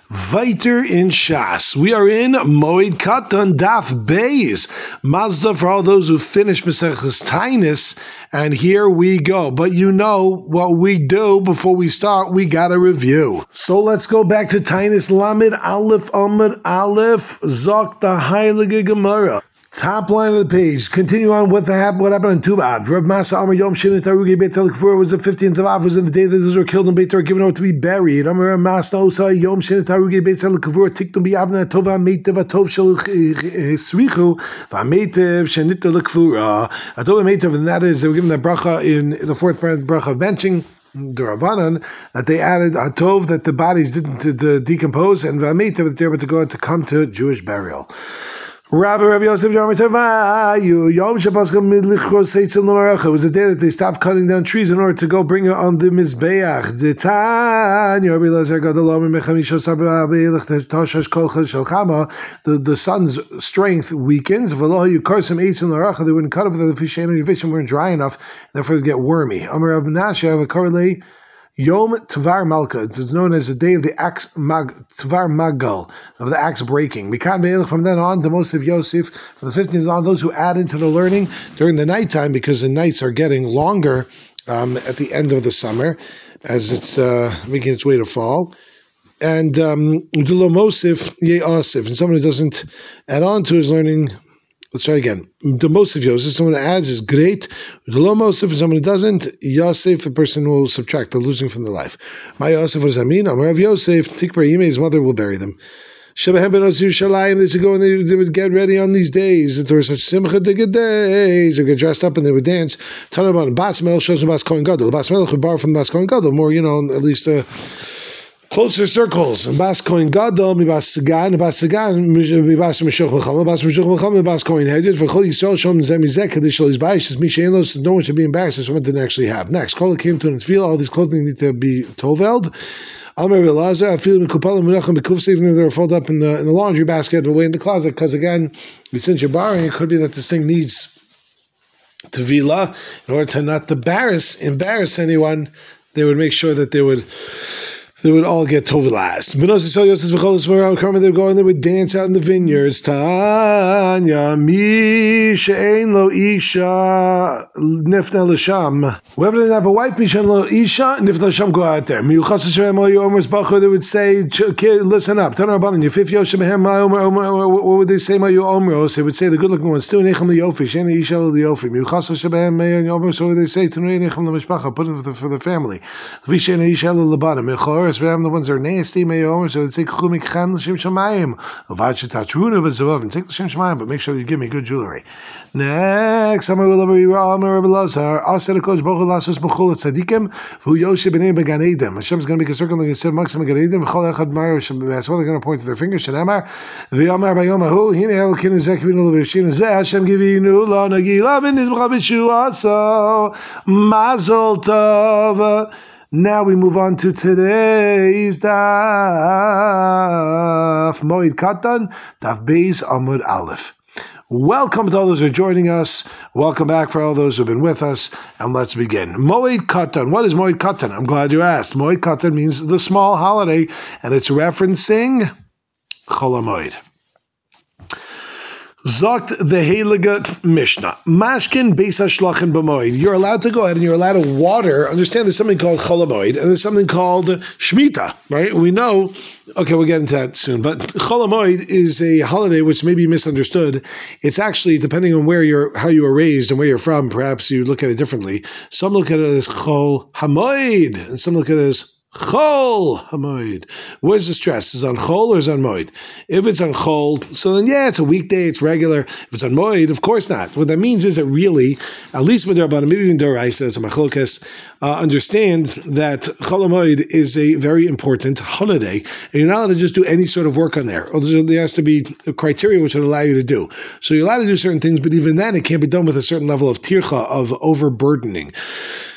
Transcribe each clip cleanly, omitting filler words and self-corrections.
Weiter in Shas. We are in Moed Katan Daf Beis. Mazda for all those who finish Maseches Tainis. And here we go. But you know what we do before we start, we gotta review. So let's go back to Tainis Lamed Aleph Amud Aleph Zok the Heilige Gemara. Top line of the page. Continue on with what happened on Tu B'Av. Rav Masa Amar Yom Shin Tarugi Beit HaLekvura was the 15th of Av, was in the day that those were killed in Beit Torah, given over to be buried. Amar Rav Masa Osa Yom Shin Tarugi Beit HaLekvura Tiktum B'Avna Tova Meitev Atov Shel Srichu V'Meitev Shenita Lekvura Atov Meitev, and that is they were given that bracha in the fourth bracha of benching. The Ravanan, that they added Atov, that the bodies didn't decompose, and V'Meitev, that they were to come to Jewish burial. Rabbi Yosef Yom Shabbos it was the day that they stopped cutting down trees in order to go bring it on the Mizbeach. The sun's strength weakens. They wouldn't cut it if the Yivishim weren't dry enough, therefore it get wormy. Yom Tvar Malka. It's known as the day of the axe Tvar Magal, of the axe breaking. From then on, the most of Yosef, for the 15th on, those who add into the learning during the nighttime, because the nights are getting longer at the end of the summer, as it's making its way to fall. And Mosif Ye Asif, and someone who doesn't add on to his learning. Let's try again. The most of Yosef, someone who adds is great. The low Mosif, and someone who doesn't, Yosef, the person will subtract, the losing from the life. My Yosef, what does that mean? Amar of Yosef, Tikbar Yimei, his mother will bury them. Shebehem ben Osir Shalayim, they should go and they would get ready on these days. There were such simcha digga days. They would get dressed up and they would dance. Tanaban, Bas Mel shows them Bas Kohen Gadol. Bas Mel could borrow from Bas Kohen Gadol, more, at least closer circles. And Bas Kohen Gadol, Bas Sagan, Bas Sagan, Bas Meshuch Melchama, Bas Meshuch Melchama, Bas Kohen Hedid, for Chol Yisrael Shom Zemizek, Kadishal Yisbayish, as Mishaelos, no one should be embarrassed if someone didn't actually have. Next, Kol came to and feel all these clothing need to be toveld. Amar Elazar, I feel Mekupalim Menachem Bekufs, even if they're folded up in the laundry basket, away in the closet, because again, since you're borrowing, it could be that this thing needs tevila in order to not embarrass anyone. They would make sure that they would all get tovilized. They would go and they would dance out in the vineyards. Tanya, mi she'ein lo isha nifna l'sham. Whoever didn't have a wife, mi she'ein lo isha nifna l'sham, go out there. They would say, listen up. What would they say? They would say the good-looking ones too. So what would they say? Put it for the family. The ones that are nasty, so it's like and take the Shem Shemayim, but make sure you give me good jewelry. Next, Hashem is going to make a circle like I said, they're going to point to their fingers. Mazel Tov. Now we move on to today's Daf Moed Katan, Daf Beis Amud Aleph. Welcome to all those who are joining us. Welcome back for all those who have been with us. And let's begin. Moed Katan. What is Moed Katan? I'm glad you asked. Moed Katan means the small holiday, and it's referencing Chol HaMoed. Zokt the Heilige Mishnah. Mashkin Beis HaShlachin B'Moed. You're allowed to go ahead and you're allowed to water. Understand there's something called Chol HaMoed and there's something called Shemitah, right? We know, okay, we'll get into that soon, but Chol HaMoed is a holiday which may be misunderstood. It's actually, depending on how you were raised and where you're from, perhaps you look at it differently. Some look at it as Chol HaMoed and some look at it as Chol HaMoed. Where's the stress? Is it on Chol or is it on Moed? If it's on Chol, so then it's a weekday, it's regular. If it's on Moed, of course not. What that means is that really, at least with Rabbanan, maybe even Doraisa, it's a machlokes, understand that Chol HaMoed is a very important holiday, and you're not allowed to just do any sort of work on there. There has to be a criteria which would allow you to do. So you're allowed to do certain things, but even then, it can't be done with a certain level of tircha, of overburdening.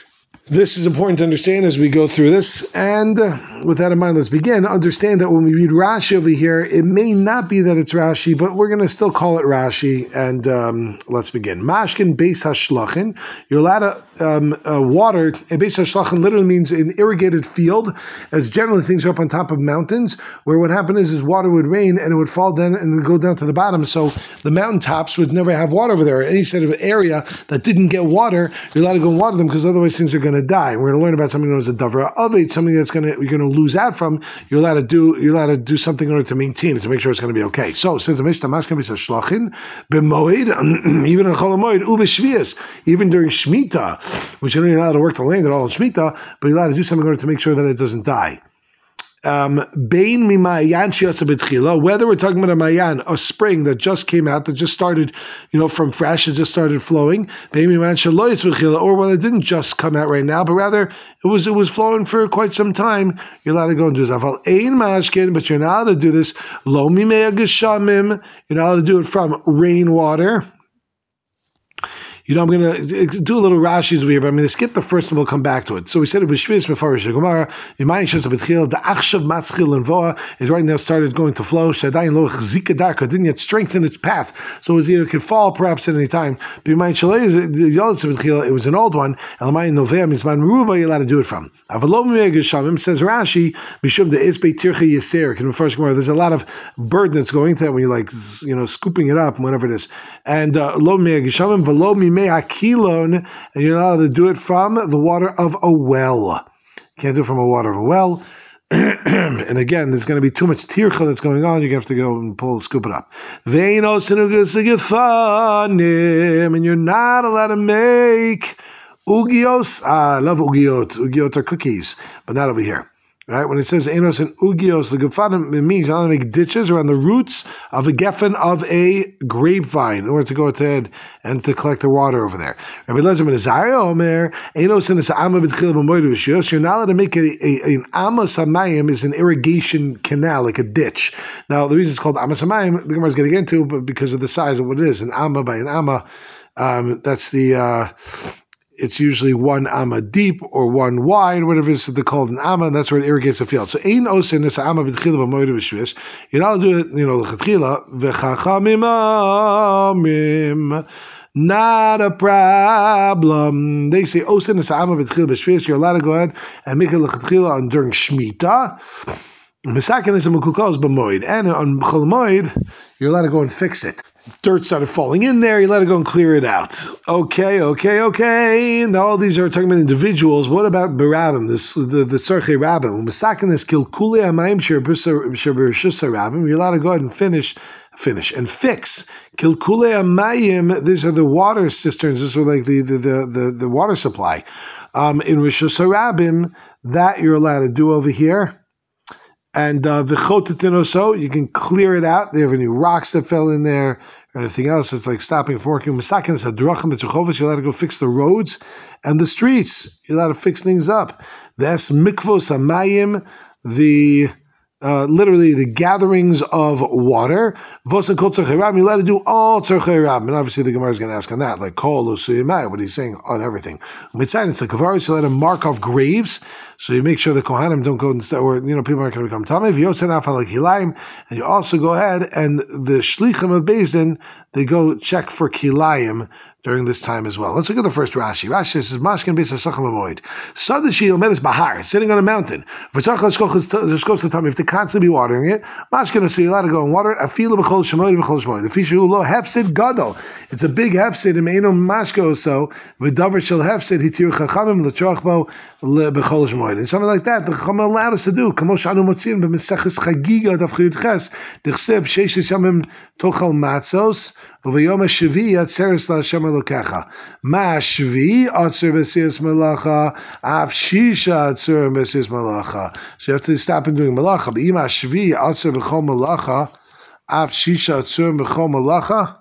This is important to understand as we go through this, and with that in mind, let's begin. Understand that when we read Rashi over here, it may not be that it's Rashi, but we're going to still call it Rashi, and let's begin. Mashkin Beis HaShlachin, you're allowed to water. A Beis HaShlachin literally means an irrigated field, as generally things are up on top of mountains, where what happened is water would rain, and it would fall down and go down to the bottom, so the mountain tops would never have water over there. Any sort of area that didn't get water, you're allowed to go and water them, because otherwise things are going to die. We're going to learn about something known as a davra aved, something that's you're going to lose out from. You're allowed to do something in order to maintain it, to make sure it's going to be okay. So says the Mishnah, Mashkan Beis HaShlachin b'moed, even in Chol HaMoed u'b'shvius, even during Shemitah, which you're not allowed to work the land at all in Shemitah, but you're allowed to do something in order to make sure that it doesn't die. Whether we're talking about a mayan, a spring that just came out, that just started, from fresh, it just started flowing, or whether it didn't just come out right now, but rather it was flowing for quite some time, you're allowed to go and do this. But you're not allowed to do this. You're not allowed to do it from rainwater. I'm going to do a little Rashi's over here, but I'm going to skip the first and we'll come back to it. So we said it was Shvius before Gemara. The Achshav Matzchil and Voa is right now started going to flow. Shadayin Lo Chzika Darka didn't yet strengthen its path, so it could fall perhaps at any time. But it was an old one. Elamai Novea Mizman Meruba, you're allowed to do it from. Says Rashi, Mishum de Isbe Tircha Yeser. In the first Gemara, there's a lot of burden that's going through when you're scooping it up, whatever it is. And Lo Me'agishamim Velo Mimei, and you're allowed to do it from the water of a well. You can't do it from the water of a well. And again, there's going to be too much tircha that's going on. You're going to have to go and scoop it up. And you're not allowed to make ugios. I love ugiot. Ugiot are cookies, but not over here. Right? When it says enos and ugios, the gefanim, it means you're allowed to make ditches around the roots of a geffen of a grapevine in order to go ahead and to collect the water over there. Rabbi Elazar ben Azariah Omer, enos and ama b'tchil b'moed v'shios. You're not allowed to make an amas hamayim is an irrigation canal, like a ditch. Now the reason it's called amas hamayim, the Gemara is going to get into, but because of the size of what it is, an amma by an amma, that's the. It's usually one amma deep or one wide, whatever it is they're called an amma, and that's where it irrigates the field. So ein osin is amma b'tchila b'moed v'shvis. You're not do it, l'chatchila v'chachamim amim. Not a problem. They say osin is amma b'tchila b'shvis. You're allowed to go ahead and make it l'chatchila during Shemitah. Misakin is a mukukos b'moed, and on Chol Moed you're allowed to go and fix it. Dirt started falling in there, you let it go and clear it out. Okay. Now all these are talking about individuals. What about Barabim, the Tzarchei Rabbim? Misakin is kilkule amayim sherb'rishus Rabbim. You're allowed to go ahead and finish and fix. Kilkule amayim, these are the water cisterns, these are like the water supply. In Rishus Rabbim, that you're allowed to do over here. And so you can clear it out. They have any rocks that fell in there or anything else. It's like stopping, forking. Misakin is hadrachim b'tzochovos. You're allowed to go fix the roads and the streets. You're allowed to fix things up. That's mikvos hamayim, literally the gatherings of water. Vosa kol tzarchei rabbim. You're allowed to do all tzarchei rabbim. And obviously the Gemara is going to ask on that, like kol usuyimai, what he's saying on everything. Mitzayim, it's the kavaris. You're allowed to mark off graves. So you make sure the Kohanim don't go and or people aren't going to become Tamei. And you also go ahead and the Shlichim of Beis Din, they go check for Kilayim during this time as well. Let's look at the first Rashi. Rashi says, Mashkin Beis HaShachem Amoid. Sadashi Omedes Bahar, sitting on a mountain. If they constantly be watering it, Mashkin, so you're allowed to go and water it. Afila B'chol Shemoid B'chol Shemoid. The Fishu Lo Hefsid Gadol. It's a big Hefsid. Meino Mashko so. V'davar Shel Hefsid Hitir Chachamim L'Trochbo B'chol Shemoid. And something like that, the Chacham allowed us to do. Kamosh Anu Motzim B'Meseches Chagiga Daf Chayut Ches. D'chsev Sheishes Yamim Tochal Matzos. V'yom HaShvi Atzeres LaHashem Elokecha. Ma Shvi Atzer B'Sias Melacha. Av Shisha Atzer B'Sias Melacha. So you have to stop and doing Melacha. B'Ima Shvi Atzer B'Chol Melacha. Av Shisha Atzer B'Chol Melacha.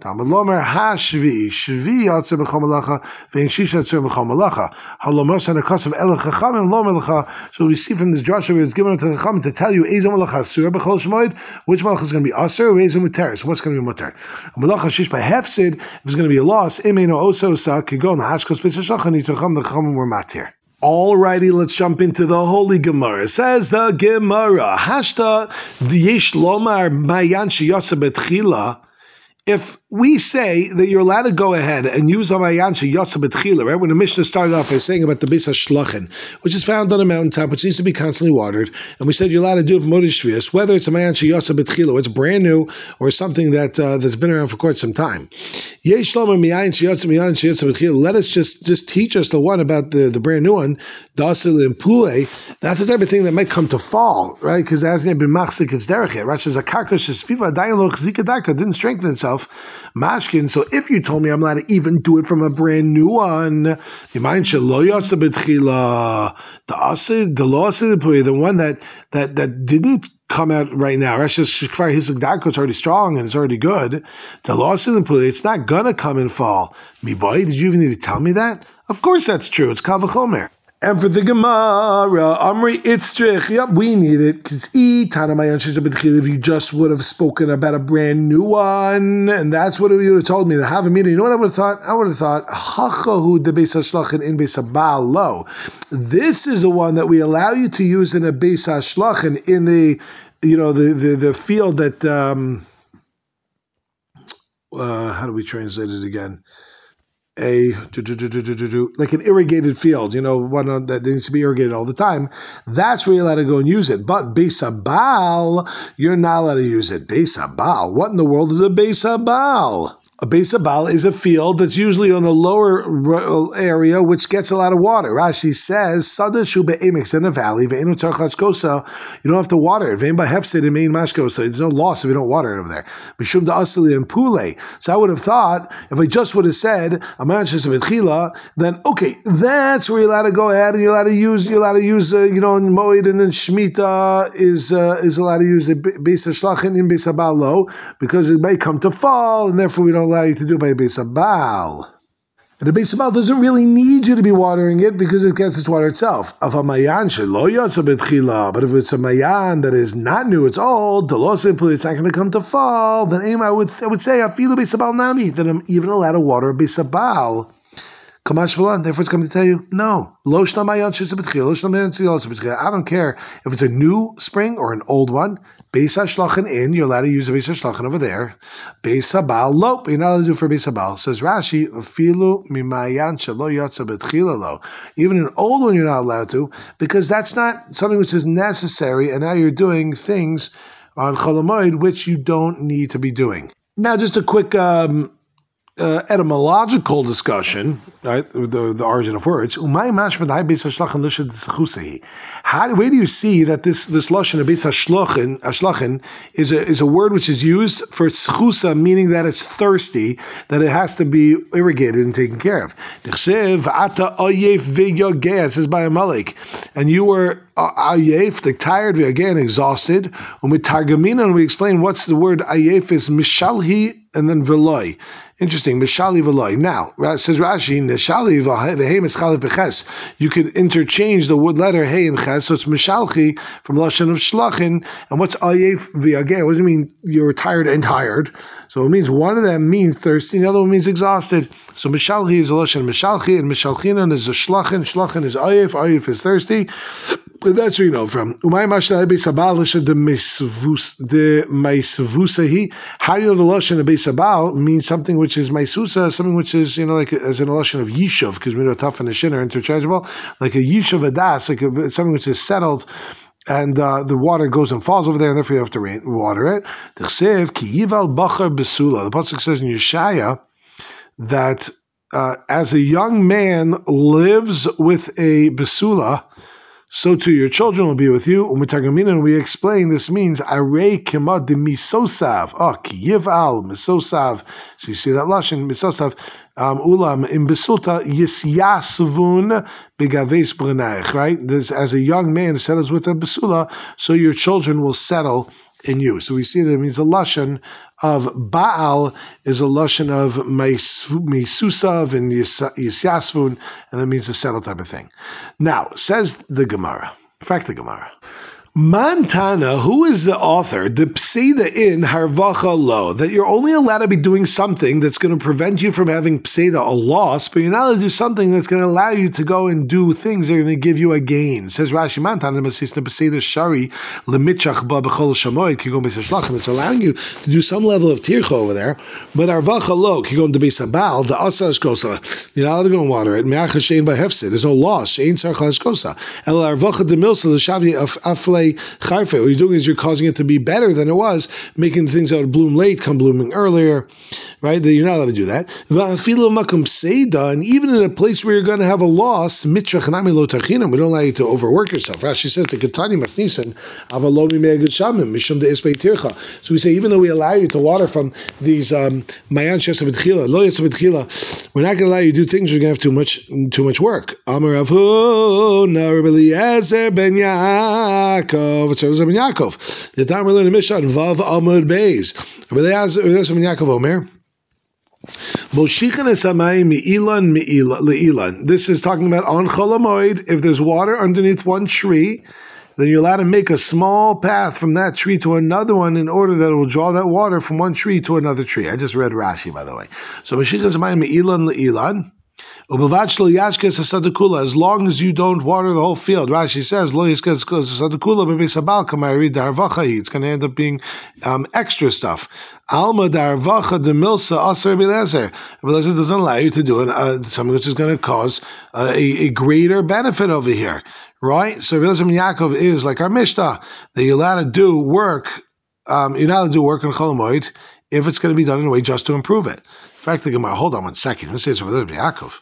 Talmud Lomer Hashvi Shvi Yatzer B'chol Malacha Vein Shisha Yatzer B'chol Malacha Halomar Sanakasav El Chachamim Lo Melacha. So we see from this drasha where it's given to the Chachamim to tell you Ezo Malacha Asur B'chol Shmoed, which Malacha is going to be Asur, or Ezo Muter. So what's going to be Muter? Malacha Shish by Hefsid, if it's going to be a loss, Emeino Osa Osa Kigon Hashkos Pesach Shachan Yitzcham. The Chachamim were matir. Alrighty, let's jump into the Holy Gemara. Says the Gemara, Hashta V'yesh Lomar Mayan Sheyasa Betchila. If we say that you're allowed to go ahead and use a mayan sheyasa betchila, right? When the Mishnah started off by saying about the Beis HaShlachin, which is found on a mountaintop, which needs to be constantly watered, and we said you're allowed to do it for Modesh Shvius, whether it's a mayan sheyasa betchila, it's brand new, or something that that's been around for quite some time. Yesh Lomer mayan sheyasa betchila. Let us just teach us the one about the brand new one, the asil and pule. That's the type of thing that might come to fall, right? Because it hasn't been machzik its derech yet. Rashi says a karka shesfiva dayan lo chzika darka, didn't strengthen itself. Mashkin. So if you told me I'm allowed to even do it from a brand new one, the one that didn't come out right now, it's already strong and it's already good. It's not gonna come and fall. Did you even need to tell me that? Of course that's true. It's kal v'chomer. And for the Gemara, Amri Itzrich, yep, we need it. Because if you just would have spoken about a brand new one, and that's what you would have told me, to have a meeting. You know what I would have thought? I would have thought, Hachahu de Beis HaShlachin in Beis HaBaal Lo. This is the one that we allow you to use in a Beis HaShlachin in the field that, how do we translate it again? Like an irrigated field, one that needs to be irrigated all the time. That's where you're allowed to go and use it. But Beis HaBaal, you're not allowed to use it. Beis HaBaal, what in the world is a Beis HaBaal? A Beis HaBaal is a field that's usually on a lower area which gets a lot of water. Rashi says, "Sadashu be'emeks in a valley, ve'enu tzarich latzkosa." You don't have to water it. Ve'en ba'hefsid imein mashkosa. There's no loss if you don't water it over there. Mishum da'asili and pule. So I would have thought, if I just would have said amayan shesavitchila, then okay, that's where you're allowed to go ahead and you're allowed to use in Moed and in Shemitah is allowed to use the Beis HaShlachin in Beis HaBaal Lo, because it may come to fall and therefore we don't allow you to do it by Beis HaBaal. And the Beis HaBaal doesn't really need you to be watering it because it gets its water itself. But if it's a mayan that is not new, it's old, it's not going to come to fall, then I would say, I feel Beis HaBaal nami, that I'm even allowed to water a Beis HaBaal. Therefore it's coming to tell you, no. I don't care if it's a new spring or an old one. Beis HaShlachin in, you're allowed to use a Beis HaShlachin over there. Beis HaBaal lo, you're not allowed to do for Beis HaBaal. Says Rashi, even an old one you're not allowed to, because that's not something which is necessary, and now you're doing things on Chol HaMoed which you don't need to be doing. Now just a quick etymological discussion, right? The origin of words. Where do you see that this lashon of Beis HaShlachin is a word which is used for schusa, meaning that it's thirsty, that it has to be irrigated and taken care of? It says by Amalek, and you were ayef, tired, again exhausted. And we explain what's the word ayef is mishalhi and then veloy. Interesting, mishali veloy. Now, says Rashi, mishali v'hei mischali b'ches. You could interchange the wood letter hey and ches, so it's mishalchi from lashon of shlachin. And what's ayef v'yageh? What does it mean? You're tired and tired. So it means one of them means thirsty, the other one means exhausted. So mishalchi is a lashon mishalchi, and mishalchinan is a shlachin. Shlachin is ayef. Ayef is thirsty. That's where you know from. Umay mashnai Beis HaBaal lashon de meisvusahi. How do you know the lashon of Beis HaBaal means something which is meisusa, something which is like as in a lashon of yishuv, because we know taf and shin are interchangeable, like a yishuv adas, like something which is settled. And the water goes and falls over there, and therefore you have to water it. The pasuk says in Yeshaya that as a young man lives with a besula, so too your children will be with you. And we explain this means arei kema de misosav. Ki yival misosav. So you see that lashon misosav. Ulam in besulta yisyasvun begaves b'renaich. Right. This, as a young man settles with a besula, so your children will settle in you. So we see that it means the lashon of Baal is a lashon of Meisusav and Yisyasvun, and that means a settled type of thing. Now, says the Gemara, in fact the Gemara, Mantana, who is the author? The pseida in harvacha lo, that you're only allowed to be doing something that's going to prevent you from having pseida, a loss, but you're not allowed to do something that's going to allow you to go and do things that are going to give you a gain. Says Rashi, Mantana masisna pseida shari lemitzach ba b'chol shamoid kigon b'sashlachem. It's allowing you to do some level of tircha over there, but harvacha lo kigon to b'sabal the asa shkosa. You're not allowed to go and water it. Me'ach shein b'hefsid. There's no loss. Shein sarcha shkosa. El harvacha de milsa l'shavi afle. What you're doing is you're causing it to be better than it was, making things that would bloom late come blooming earlier, right? That you're not allowed to do that. And even in a place where you're going to have a loss, we don't allow you to overwork yourself. Rashi says so we say even though we allow you to water from these mayan shesa b'tchila, lo yesa b'tchila, we're not going to allow you to do things you're going to have too much work. Amar Rav Rabbi Eliezer ben Yaakov. It's Rabbi Yaakov. The time we're learning Mishnah Vav Amud Beis. Rabbi Eliezer ben Yaakov Omer. This is talking about on Chol Hamoed. If there's water underneath one tree, then you're allowed to make a small path from that tree to another one in order that it will draw that water from one tree to another tree. I just read Rashi, by the way. So Mashiachas Hamayim Me'ilan Le'ilan. As long as you don't water the whole field, Rashi says, it's going to end up being extra stuff. Alma darvacha de milsa aser bilezer. Bilezer doesn't allow you to do something which is going to cause a greater benefit over here, right? So Bilezer ben Yaakov is like our Mishnah, that you're allowed to do work. You're not allowed to do work on Chol Hamoed if it's going to be done in a way just to improve it. In fact, the Gemara, hold on 1 second. Let's say it's Rabbi Yaakov.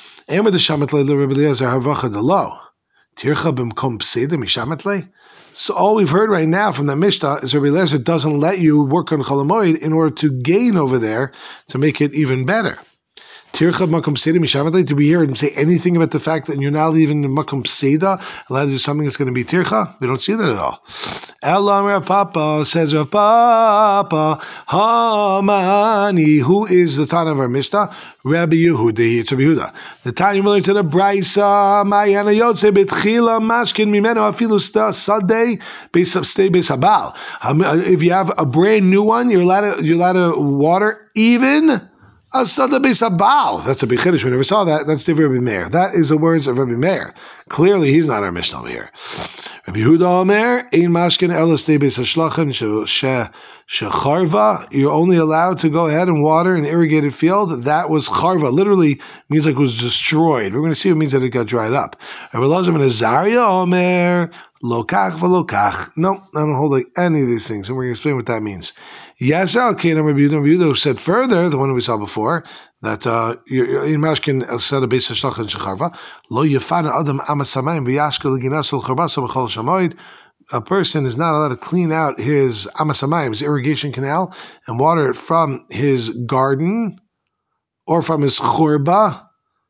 So all we've heard right now from the Mishnah is Rabbi Eliezer doesn't let you work on Chol Hamoed in order to gain over there to make it even better. Did we hear him say anything about the fact that you're not even in Makom Pseida, allowed to do something that's going to be tircha? We don't see that at all. Elam Rav Papa says Rav Papa Hamani, who is the Tana of our Mishnah? Rabbi Yehudi. It's Rabbi Yehuda. The Tanya related to the Brisa Mayana Yotze Betchila Mashkin Mimeno Afilu Sadei Beisabstei Beisabal. If you have a brand new one, you're allowed to water even. That's a big chiddush. We never saw that. That's the Rabbi Meir. That is the words of Rabbi Meir. Clearly, he's not our Mishnah over here. Rabbi Yehuda Omer, Ein mashkin elas beis hashlachan shecharva. You're only allowed to go ahead and water an irrigated field. That was charva. Literally means like it was destroyed. We're going to see what it means that it got dried up. Rabbi Elazar ben Azariah Omer, lokach v'lokach. No, I don't hold like any of these things, and we're going to explain what that means. Yes, Rabbi Yehuda said further, the one we saw before, that in Mashkin said a beis hashlachan shecharva lo yefana adam amasamayim v'yashkel l'ginasol charbasa b'chol shamoid. A person is not allowed to clean out his amasamayim, his irrigation canal, and water it from his garden or from his churba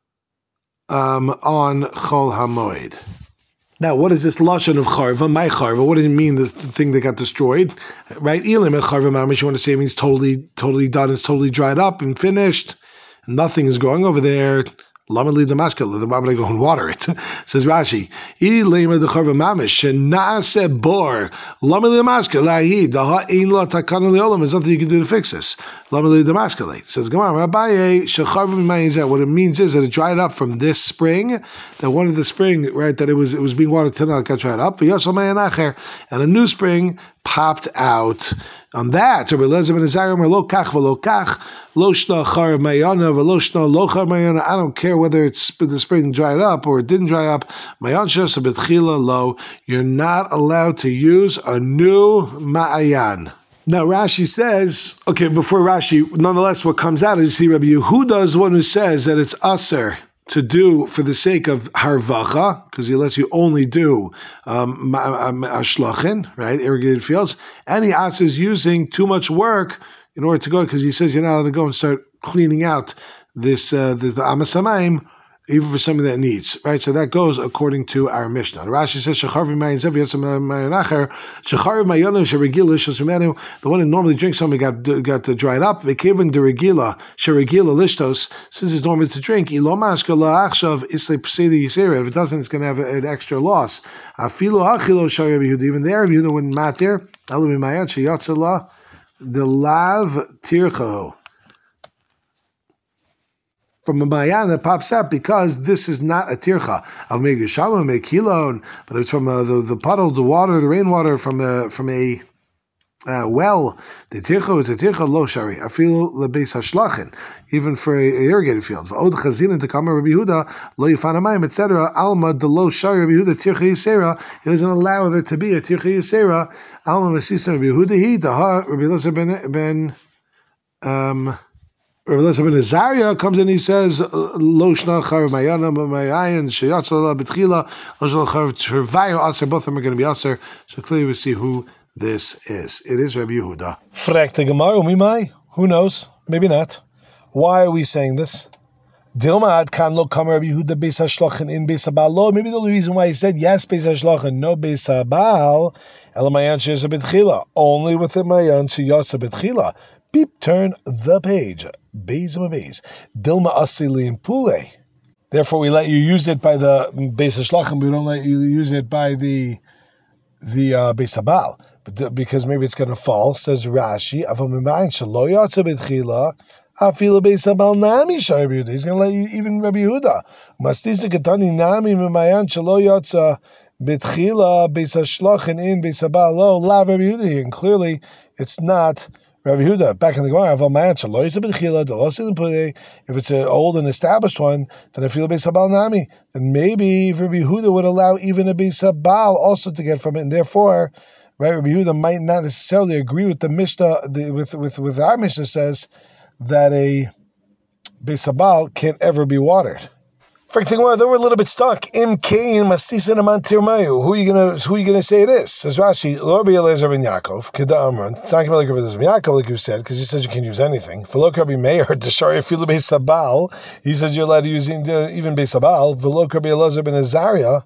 on Chol Hamoed. Now, what is this lashon of charva? My charva. What does it mean? The thing that got destroyed, right? Elim charva mamish. You want to say it means totally done. It's totally dried up and finished. Nothing is growing over there. Lamali Damaskal. Why would I go and water it? Says Rashi. Ilema the charva mamish. Shenase bor. Lamali Damaskal. Lahi. Daha ein la takana leolam. There's nothing you can do to fix this. Lamali Damaskal. Says Gemara. Rabbi shecharva mimayis. That what it means is that it dried up from this spring. That one of the spring, right? That it was being watered till now it got dried up. And a new spring popped out. On that, Rabbi Elazar ben Azariah, lo kach v'lo kach, lo shna charav mayana v'lo shna lo charav mayana. I don't care whether the spring dried up or it didn't dry up. Mayan shasa betchila lo. You're not allowed to use a new ma'ayan. Now Rashi says, okay, before Rashi, nonetheless, what comes out is Rabbi Yehuda is the one who says that it's aser to do for the sake of harvacha, because he lets you only do ashlachin, right, irrigated fields, and he asks using too much work in order to go, because he says you're not allowed to go and start cleaning out this the amasamayim even for somebody that needs, right? So that goes according to our Mishnah. Rashi says, the one who normally drinks something got dried up. Since it's normal to drink, if it doesn't, it's going to have an extra loss. Even there, Yehuda wouldn't matter. The lav tircho. From a mayan that pops up because this is not a tircha. I'll make a shalom, make kilon, but it's from the puddle, the water, the rainwater from a well. The tircha is a tircha lo shari. I feel the beis hashlachin, even for a irrigated field. V'od chazinin to come Rabbi Yehuda lo yifanamayim etc. Alma de lo shari Rabbi Yehuda tircha yisera. He doesn't allow there to be a tircha yisera. Alma masisa Rabbi Yehuda he daha Rabbi Elazar ben Rabbi Elazar ben Azariah comes in, he says, Lo shna charav mayana mayayin sheyatzala betchila lo shna charav tervayo aser. Both of them are going to be aser. So clearly we see who this is. It is Rabbi Yehuda. Frek the Gemara, umimai? Who knows? Maybe not. Why are we saying this? Dilma ad kan lo kam Rabbi Yehuda beis hashlachin in beis habal lo. Maybe the only reason why he said yes beis hashlachin no beis habal ela mayan sheyasa betchila, only with the mayan sheyasa betchila. Beep, turn the page. Beis Dilma asili in pule. Therefore, we let you use it by the beis hashlachin. We don't let you use it by the beis habal, because maybe it's going to fall. Says Rashi, he's going to let you even Rabbi Yehuda. Mastisa katani nami memayan shelo yatsa betchila beis hashlachin in beis habal lo la Rabbi Yehuda. And clearly, it's not Rabbi Yehuda. Back in the Gemara, if it's an old and established one, then I feel beis habal nami. Then maybe Rabbi Yehuda would allow even a beis habal also to get from it, and therefore, right, Rabbi Yehuda might not necessarily agree with the Mishnah. With our Mishnah says that a beis habal can't ever be watered. They were a little bit stuck. Im kain mastisa aman tirmayu. Who are you gonna say it is? Says Rashi, Lo Rabbi Elazar ben Yaakov, Keda Amran. It's not going to be like Rabbi Elazar ben Yaakov, like you said, because he says you can use anything. V'lo Rabbi Meir, Deshari afilu beis habal. He says you're allowed to use even beis habal. V'lo Rabbi Elazar ben Azariah,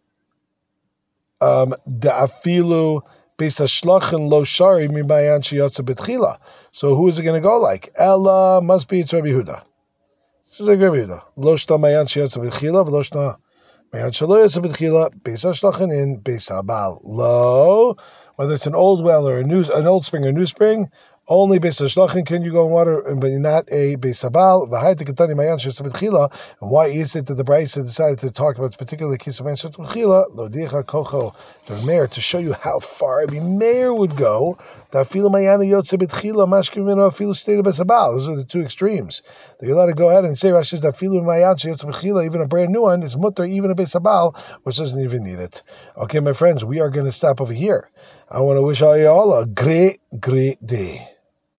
afilu beis hashlachin lo shari mibayan sheyatsa betchila. So who is it going to go like? Ella must be it's Rabbi Yehuda. This is a Rabbi Yehuda. Lo shta mayan sheyatsa betchila, v'lo shta mayan shelo yatsa betchila, beis hashlachin in beis habal. Lo, whether it's an old well or an old spring or a new spring, only beis hashlachin can you go in water, but not a beis habal. V'hayte katani mayan sheyatsa betchila. And why is it that the Brisa decided to talk about this particular case of mayan sheyatsa betchila? Lo dicha kocho the Meir, to show you how far Rabbi Meir would go. Those are the two extremes. That you're allowed to go ahead and say, Rashi says, even a brand new one is mutter, even a beis habal, which doesn't even need it. Okay, my friends, we are going to stop over here. I want to wish all you all a great, great day.